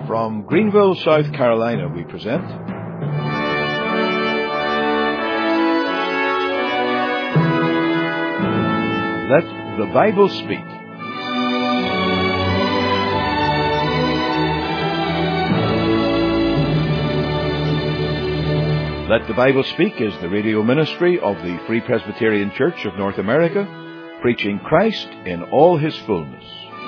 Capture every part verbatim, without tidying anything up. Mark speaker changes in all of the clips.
Speaker 1: From Greenville, South Carolina, we present Let the Bible Speak. Let the Bible Speak is the radio ministry of the Free Presbyterian Church of North America, preaching Christ in all His fullness.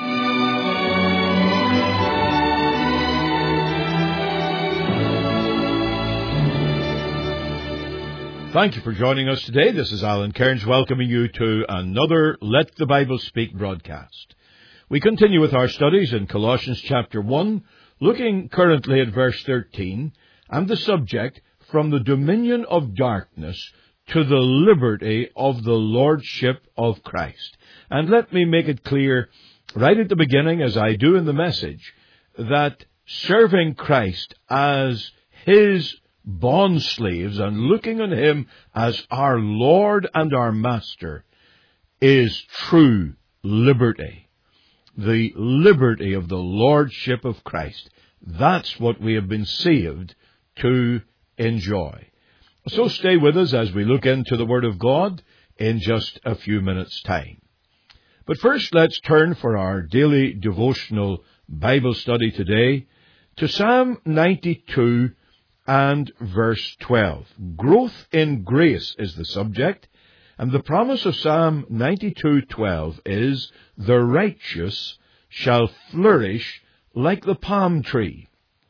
Speaker 2: Thank you for joining us today. This is Alan Cairns welcoming you to another Let the Bible Speak broadcast. We continue with our studies in Colossians chapter one, looking currently at verse thirteen, and the subject, from the dominion of darkness to the liberty of the lordship of Christ. And let me make it clear right at the beginning, as I do in the message, that serving Christ as His bond slaves and looking on Him as our Lord and our Master is true liberty. The liberty of the lordship of Christ. That's what we have been saved to enjoy. So stay with us as we look into the Word of God in just a few minutes' time. But first, let's turn for our daily devotional Bible study today to Psalm ninety-two and verse twelve. Growth in grace is the subject, and the promise of Psalm ninety-two twelve is, "The righteous shall flourish like the palm tree."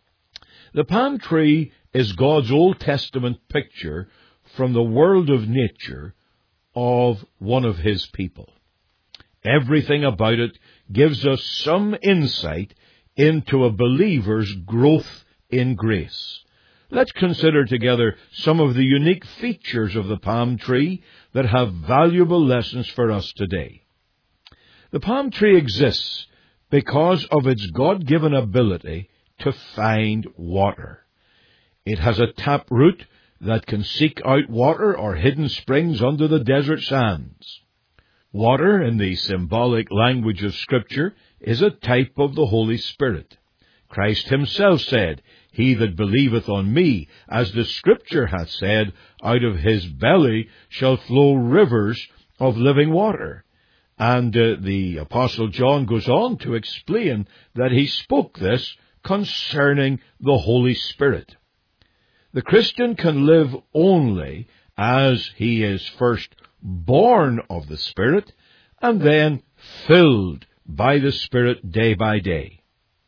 Speaker 2: The palm tree is God's Old Testament picture from the world of nature of one of His people. Everything about it gives us some insight into a believer's growth in grace. Let's consider together some of the unique features of the palm tree that have valuable lessons for us today. The palm tree exists because of its God-given ability to find water. It has a tap root that can seek out water or hidden springs under the desert sands. Water, in the symbolic language of Scripture, is a type of the Holy Spirit. Christ Himself said, "He that believeth on me, as the Scripture hath said, out of his belly shall flow rivers of living water." And uh, the Apostle John goes on to explain that he spoke this concerning the Holy Spirit. The Christian can live only as he is first born of the Spirit and then filled by the Spirit day by day.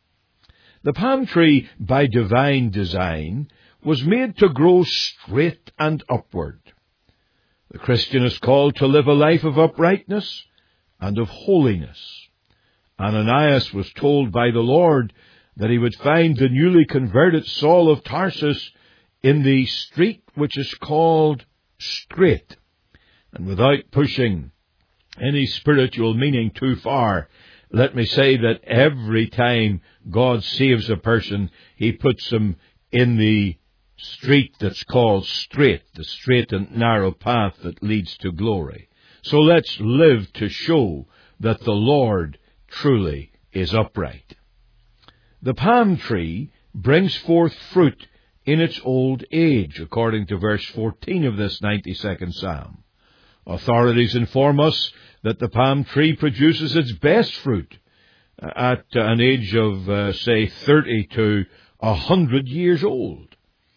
Speaker 2: The palm tree, by divine design, was made to grow straight and upward. The Christian is called to live a life of uprightness and of holiness. Ananias was told by the Lord that he would find the newly converted Saul of Tarsus in the street which is called Straight. And without pushing any spiritual meaning too far, let me say that every time God saves a person, He puts them in the street that's called straight, the straight and narrow path that leads to glory. So let's live to show that the Lord truly is upright. The palm tree brings forth fruit in its old age, according to verse fourteen of this ninety-second Psalm. Authorities inform us that the palm tree produces its best fruit at an age of, uh, say, thirty to one hundred years old.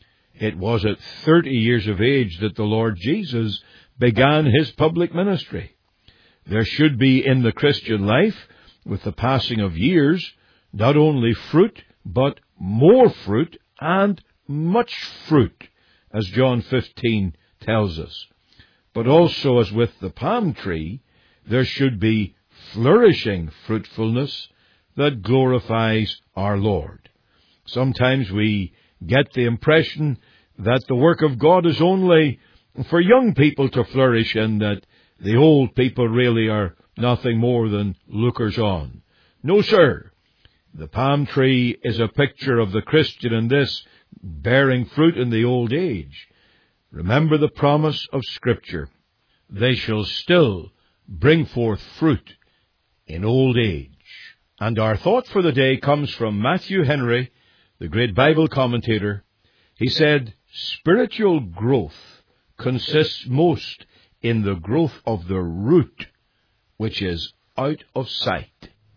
Speaker 2: It was at thirty years of age that the Lord Jesus began His public ministry. There should be in the Christian life, with the passing of years, not only fruit, but more fruit and much fruit, as John fifteen tells us. But also, as with the palm tree, there should be flourishing fruitfulness that glorifies our Lord. Sometimes we get the impression that the work of God is only for young people to flourish and that the old people really are nothing more than lookers-on. No, sir. The palm tree is a picture of the Christian in this, bearing fruit in the old age. Remember the promise of Scripture. They shall still bring forth fruit in old age. And our thought for the day comes from Matthew Henry the great Bible commentator, he said, spiritual growth consists most in the growth of the root, which is out of sight.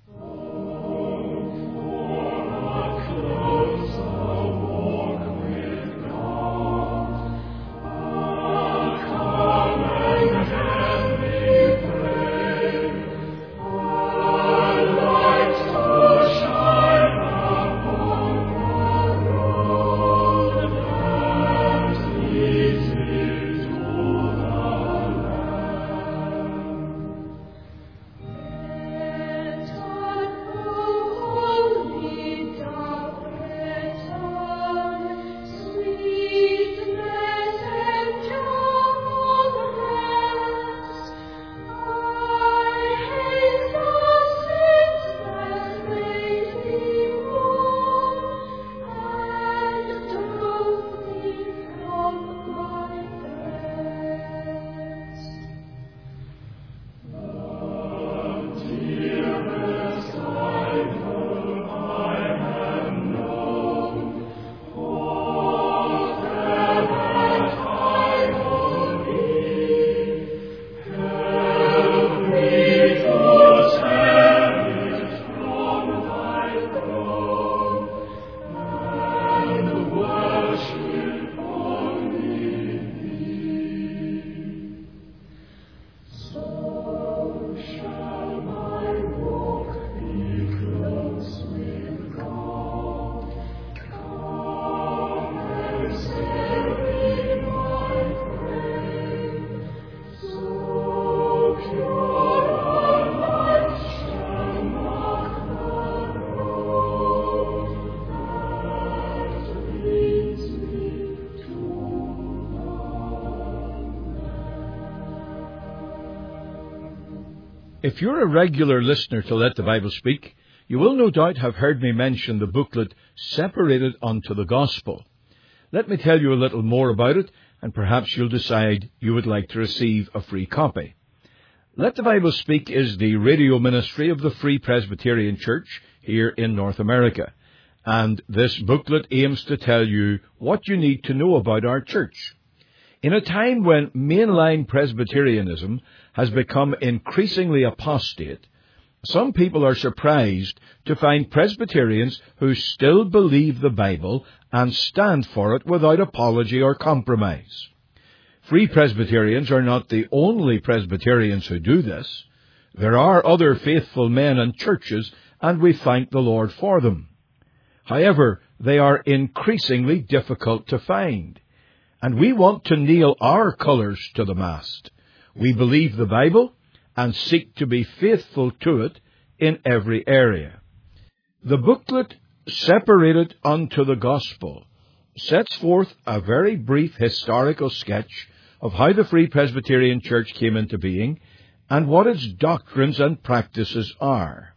Speaker 2: If you're a regular listener to Let the Bible Speak, you will no doubt have heard me mention the booklet Separated Unto the Gospel. Let me tell you a little more about it, and perhaps you'll decide you would like to receive a free copy. Let the Bible Speak is the radio ministry of the Free Presbyterian Church here in North America, and this booklet aims to tell you what you need to know about our church. In a time when mainline Presbyterianism has become increasingly apostate, some people are surprised to find Presbyterians who still believe the Bible and stand for it without apology or compromise. Free Presbyterians are not the only Presbyterians who do this. There are other faithful men and churches, and we thank the Lord for them. However, they are increasingly difficult to find. And we want to nail our colours to the mast. We believe the Bible and seek to be faithful to it in every area. The booklet, Separated Unto the Gospel, sets forth a very brief historical sketch of how the Free Presbyterian Church came into being and what its doctrines and practices are.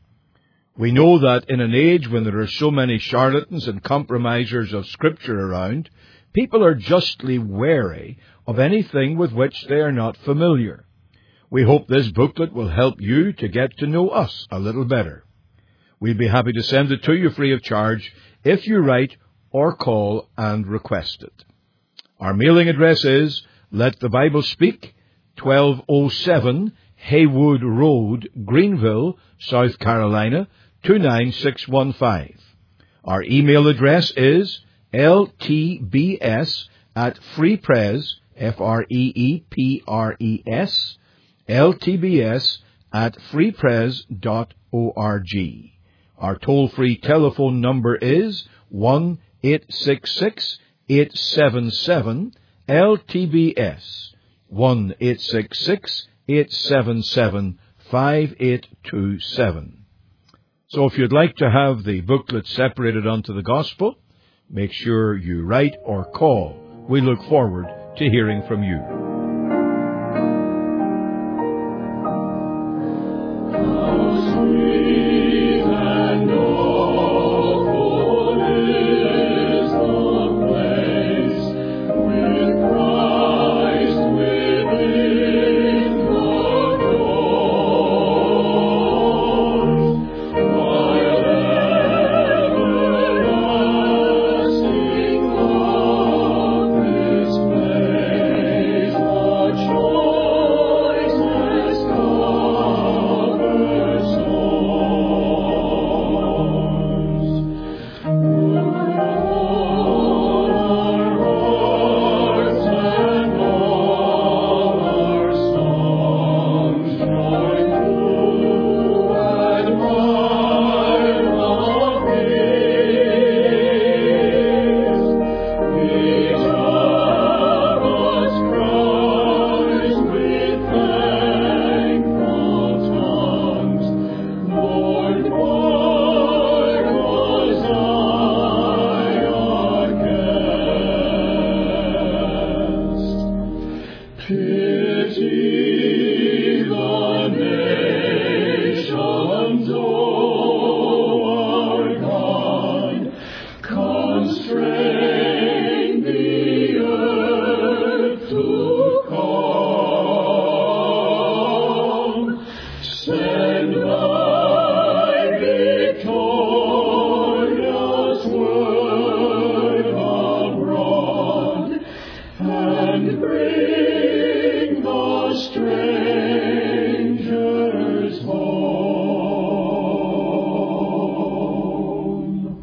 Speaker 2: We know that in an age when there are so many charlatans and compromisers of Scripture around, people are justly wary of anything with which they are not familiar. We hope this booklet will help you to get to know us a little better. We'd be happy to send it to you free of charge if you write or call and request it. Our mailing address is Let the Bible Speak, twelve oh seven Haywood Road, Greenville, South Carolina, two nine six one five. Our email address is L T B S at freepres, F R E E P R E S, L T B S at freepres dot org. Our toll-free telephone number is one eight six six, eight seven seven, L T B S, one eight six six, eight seven seven, five eight two seven. So if you'd like to have the booklet Separated Unto the Gospel, make sure you write or call. We look forward to hearing from you.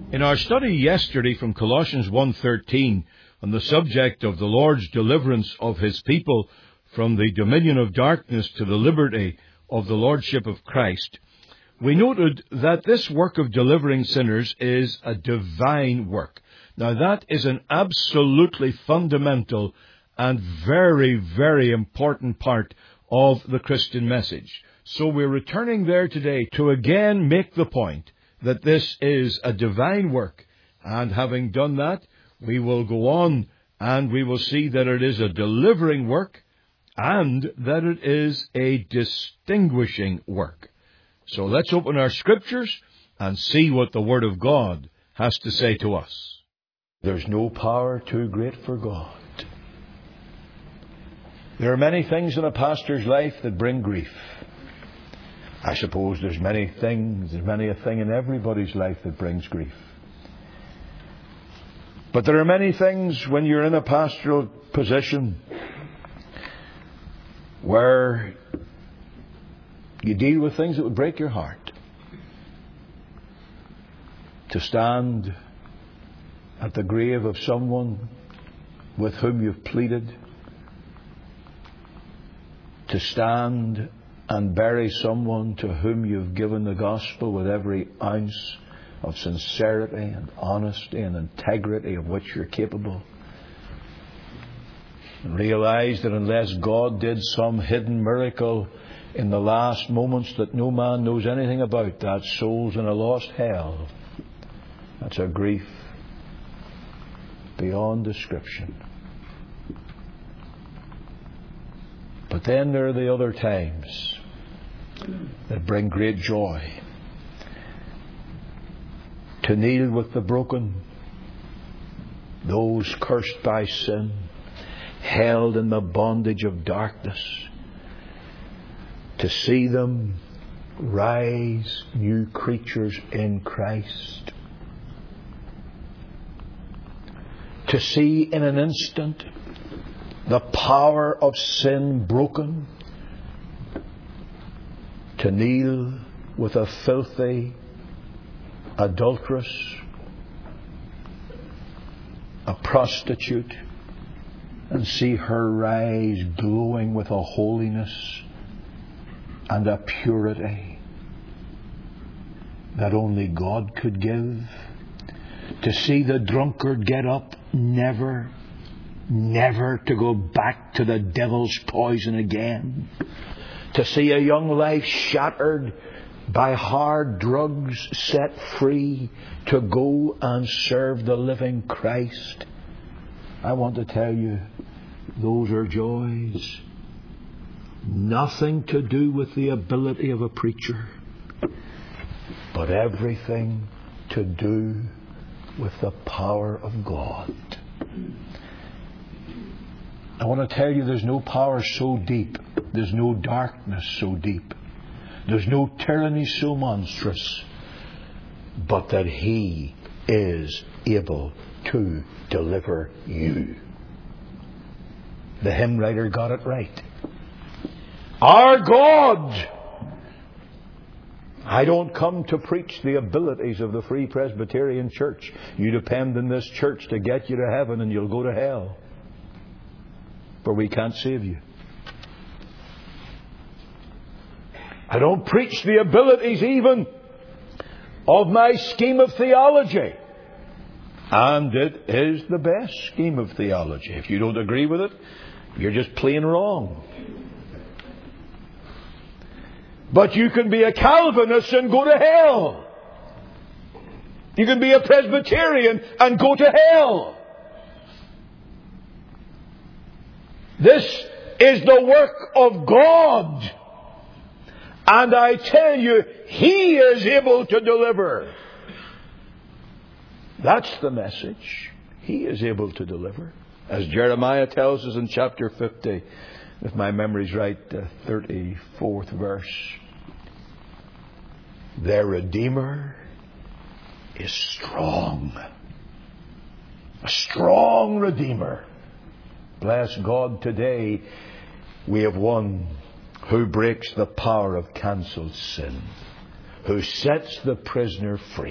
Speaker 2: In our study yesterday from Colossians one thirteen on the subject of the Lord's deliverance of His people from the dominion of darkness to the liberty of the Lordship of Christ, we noted that this work of delivering sinners is a divine work. Now that is an absolutely fundamental and very, very important part of the Christian message. So we're returning there today to again make the point that this is a divine work. And having done that, we will go on and we will see that it is a delivering work and that it is a distinguishing work. So let's open our scriptures and see what the Word of God has to say to us.
Speaker 1: There's no power too great for God. There are many things in a pastor's life that bring grief. I suppose there's many things, there's many a thing in everybody's life that brings grief. But there are many things when you're in a pastoral position where you deal with things that would break your heart. To stand at the grave of someone with whom you've pleaded, to stand and bury someone to whom you've given the gospel with every ounce of sincerity and honesty and integrity of which you're capable. And realize that unless God did some hidden miracle in the last moments that no man knows anything about, that soul's in a lost hell. That's a grief beyond description. But then there are the other times that bring great joy. To kneel with the broken, those cursed by sin, held in the bondage of darkness, to see them rise new creatures in Christ. To see in an instant the power of sin broken. To kneel with a filthy adulteress, a prostitute, and see her rise glowing with a holiness and a purity that only God could give. To see the drunkard get up, never, never to go back to the devil's poison again. To see a young life shattered by hard drugs set free to go and serve the living Christ. I want to tell you, those are joys. Nothing to do with the ability of a preacher, but everything to do with the power of God. I want to tell you, there's no power so deep, there's no darkness so deep, there's no tyranny so monstrous, but that He is able to deliver you. The hymn writer got it right. Our God! I don't come to preach the abilities of the Free Presbyterian Church. You depend on this church to get you to heaven and you'll go to hell. For we can't save you. I don't preach the abilities even of my scheme of theology. And it is the best scheme of theology. If you don't agree with it, you're just plain wrong. But you can be a Calvinist and go to hell. You can be a Presbyterian and go to hell. This is the work of God. And I tell you, He is able to deliver. That's the message. He is able to deliver. As Jeremiah tells us in chapter fifty, if my memory's right, the thirty-fourth verse. Their Redeemer is strong. A strong Redeemer. Bless God, today we have one who breaks the power of cancelled sin, who sets the prisoner free,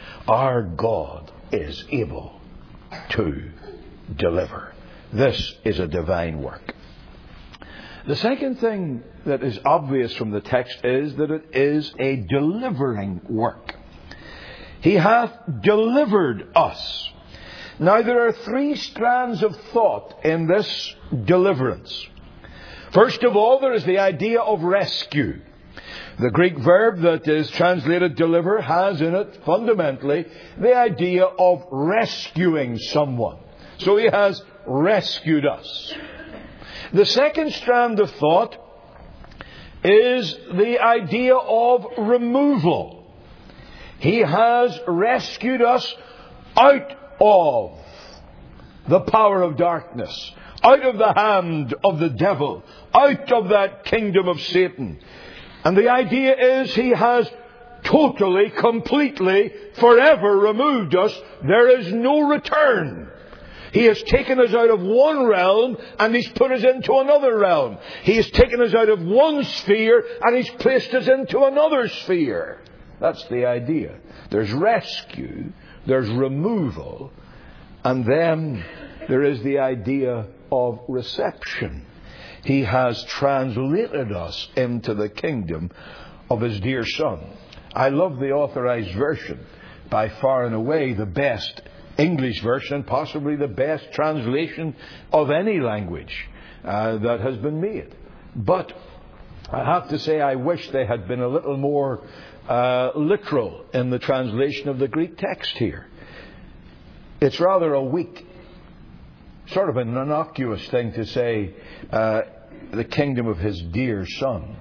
Speaker 1: Our God is able to deliver. This is a divine work. The second thing that is obvious from the text is that it is a delivering work. He hath delivered us. Now there are three strands of thought in this deliverance. First of all, there is the idea of rescue. The Greek verb that is translated deliver has in it fundamentally the idea of rescuing someone. So He has rescued us. The second strand of thought is the idea of removal. He has rescued us out of the power of darkness, out of the hand of the devil, out of that kingdom of Satan. And the idea is He has totally, completely, forever removed us. There is no return. He has taken us out of one realm and He's put us into another realm. He has taken us out of one sphere and He's placed us into another sphere. That's the idea. There's rescue, there's removal, and then there is the idea of reception. He has translated us into the kingdom of His dear Son. I love the Authorized Version. By far and away the best English version, possibly the best translation of any language uh, that has been made. But I have to say I wish they had been a little more uh, literal in the translation of the Greek text here. It's rather a weak, sort of an innocuous thing to say, uh, the kingdom of His dear Son.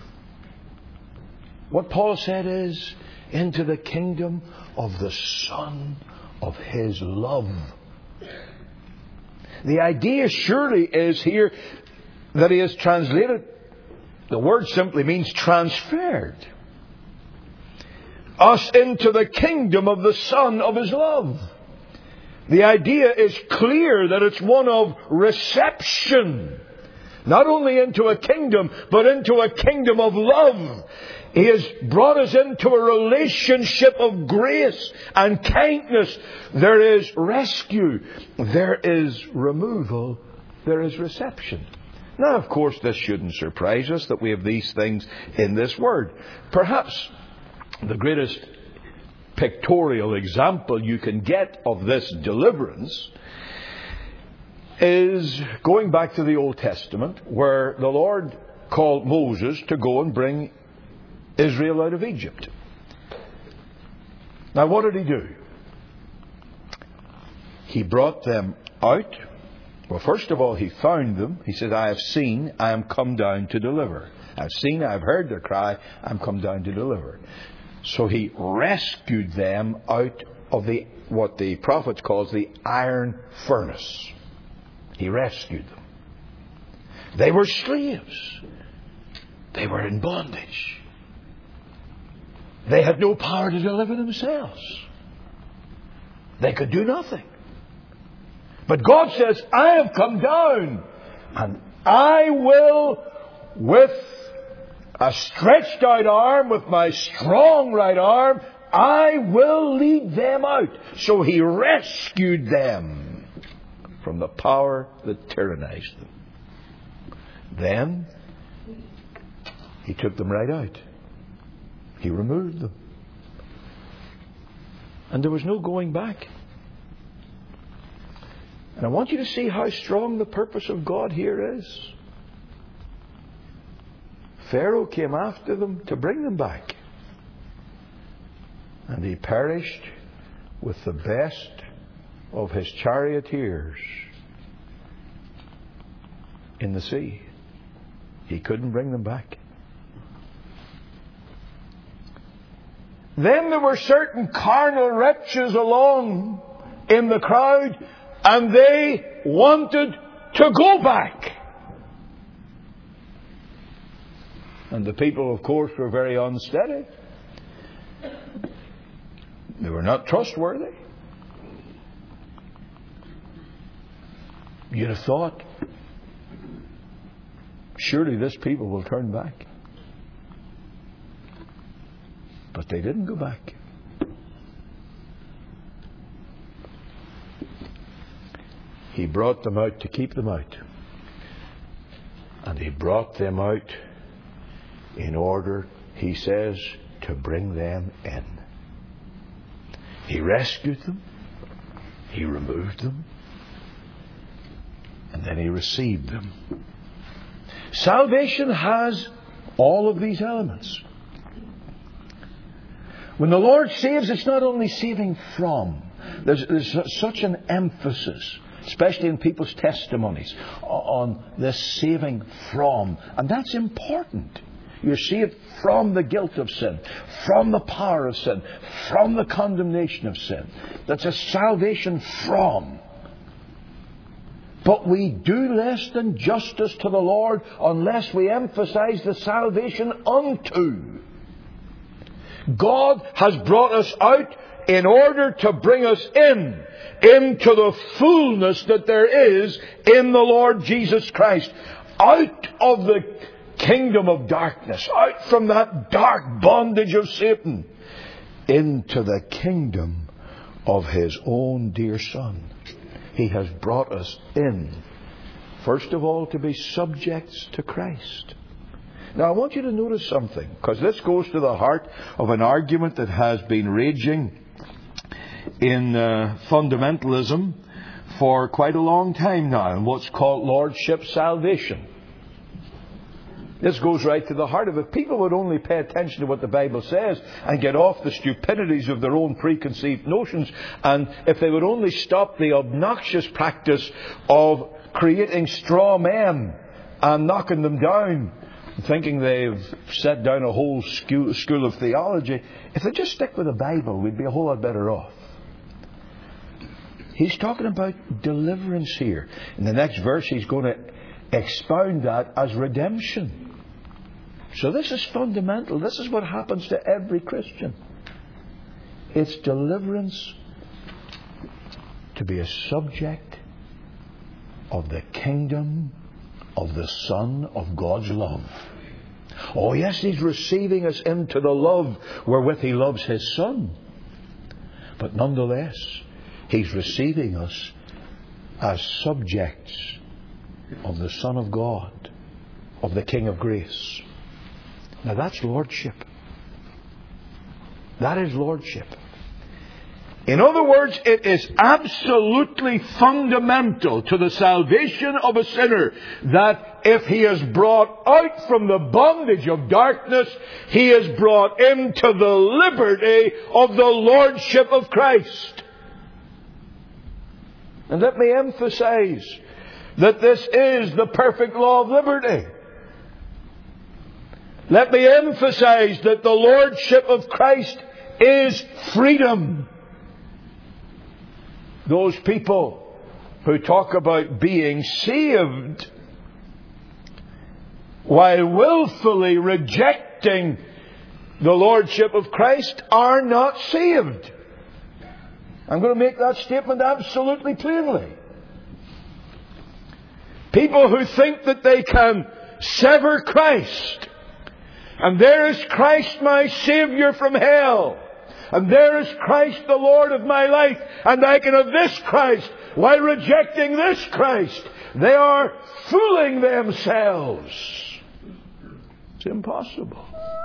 Speaker 1: What Paul said is, into the kingdom of the Son of His love. The idea surely is here that He has translated, the word simply means transferred us into the kingdom of the Son of His love. The idea is clear that it's one of reception. Not only into a kingdom, but into a kingdom of love. He has brought us into a relationship of grace and kindness. There is rescue. There is removal. There is reception. Now, of course, this shouldn't surprise us that we have these things in this word. Perhaps the greatest pictorial example you can get of this deliverance is going back to the Old Testament, where the Lord called Moses to go and bring Israel out of Egypt. Now, what did He do? He brought them out. Well, first of all, He found them. He said, I have seen, I am come down to deliver. I've seen, I've heard their cry, I'm come down to deliver. So He rescued them out of the what the prophet calls the iron furnace. He rescued them. They were slaves. They were in bondage. They had no power to deliver themselves. They could do nothing. But God says, I have come down, and I will, with a stretched out arm, with my strong right arm, I will lead them out. So He rescued them from the power that tyrannized them. Then He took them right out. He removed them. And there was no going back. And I want you to see how strong the purpose of God here is. Pharaoh came after them to bring them back. And he perished with the best of his charioteers in the sea. He couldn't bring them back. Then there were certain carnal wretches along in the crowd, and they wanted to go back. And the people, of course, were very unsteady. They were not trustworthy. You'd have thought, surely this people will turn back. But they didn't go back. He brought them out to keep them out. And He brought them out in order, He says, to bring them in. He rescued them. He removed them. And then He received them. Salvation has all of these elements. When the Lord saves, it's not only saving from. There's, there's such an emphasis, especially in people's testimonies, on this saving from. And that's important. You're saved from the guilt of sin, from the power of sin, from the condemnation of sin. That's a salvation from. But we do less than justice to the Lord unless we emphasize the salvation unto. God has brought us out in order to bring us in, into the fullness that there is in the Lord Jesus Christ. Out of the kingdom of darkness, out from that dark bondage of Satan, into the kingdom of His own dear Son. He has brought us in, first of all, to be subjects to Christ. Now, I want you to notice something, because this goes to the heart of an argument that has been raging in uh, fundamentalism for quite a long time now, and what's called Lordship salvation. This goes right to the heart of it. People would only pay attention to what the Bible says and get off the stupidities of their own preconceived notions. And if they would only stop the obnoxious practice of creating straw men and knocking them down, thinking they've set down a whole school, school of theology, if they just stick with the Bible, we'd be a whole lot better off. He's talking about deliverance here. In the next verse, he's going to expound that as redemption. So this is fundamental. This is what happens to every Christian. It's deliverance to be a subject of the kingdom of the Son of God's love. Oh yes, He's receiving us into the love wherewith He loves His Son. But nonetheless, He's receiving us as subjects of the Son of God, of the King of grace. Now that's lordship. That is lordship. In other words, it is absolutely fundamental to the salvation of a sinner that if he is brought out from the bondage of darkness, he is brought into the liberty of the lordship of Christ. And let me emphasize that this is the perfect law of liberty. Let me emphasize that the lordship of Christ is freedom. Those people who talk about being saved while willfully rejecting the lordship of Christ are not saved. I'm going to make that statement absolutely plainly. People who think that they can sever Christ, and there is Christ my Saviour from hell, and there is Christ the Lord of my life, and I can have this Christ while rejecting this Christ. They are fooling themselves. It's impossible.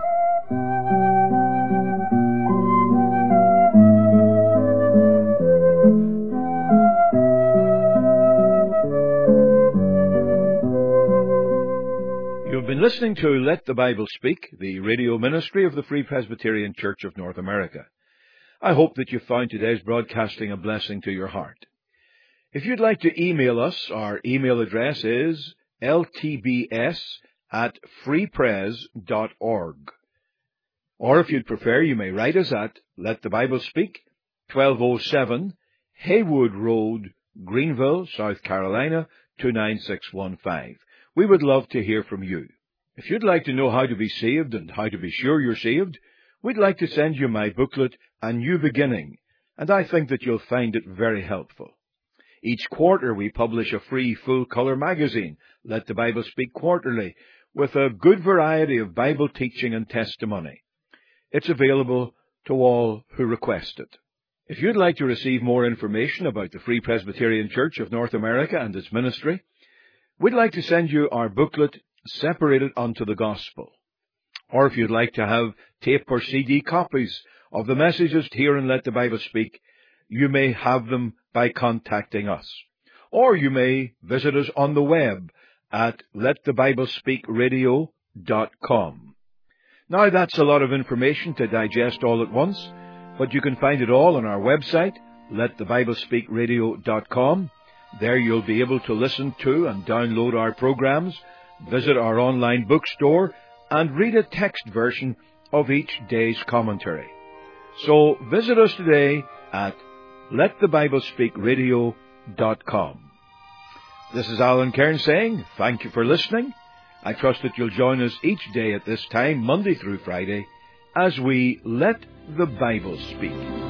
Speaker 2: You've been listening to Let the Bible Speak, the radio ministry of the Free Presbyterian Church of North America. I hope that you found today's broadcasting a blessing to your heart. If you'd like to email us, our email address is l t b s at free pres dot org. Or if you'd prefer, you may write us at Let the Bible Speak, twelve oh seven Haywood Road, Greenville, South Carolina, two nine six one five. We would love to hear from you. If you'd like to know how to be saved and how to be sure you're saved, we'd like to send you my booklet, A New Beginning, and I think that you'll find it very helpful. Each quarter we publish a free full-colour magazine, Let the Bible Speak Quarterly, with a good variety of Bible teaching and testimony. It's available to all who request it. If you'd like to receive more information about the Free Presbyterian Church of North America and its ministry, we'd like to send you our booklet, Separated Unto the Gospel. Or if you'd like to have tape or C D copies of the messages here in Let the Bible Speak, you may have them by contacting us. Or you may visit us on the web at let the bible speak radio dot com. Now, that's a lot of information to digest all at once, but you can find it all on our website, let the bible speak radio dot com. There you'll be able to listen to and download our programs, visit our online bookstore, and read a text version of each day's commentary. So visit us today at let the bible speak radio dot com. This is Alan Cairns saying thank you for listening. I trust that you'll join us each day at this time, Monday through Friday, as we Let the Bible Speak.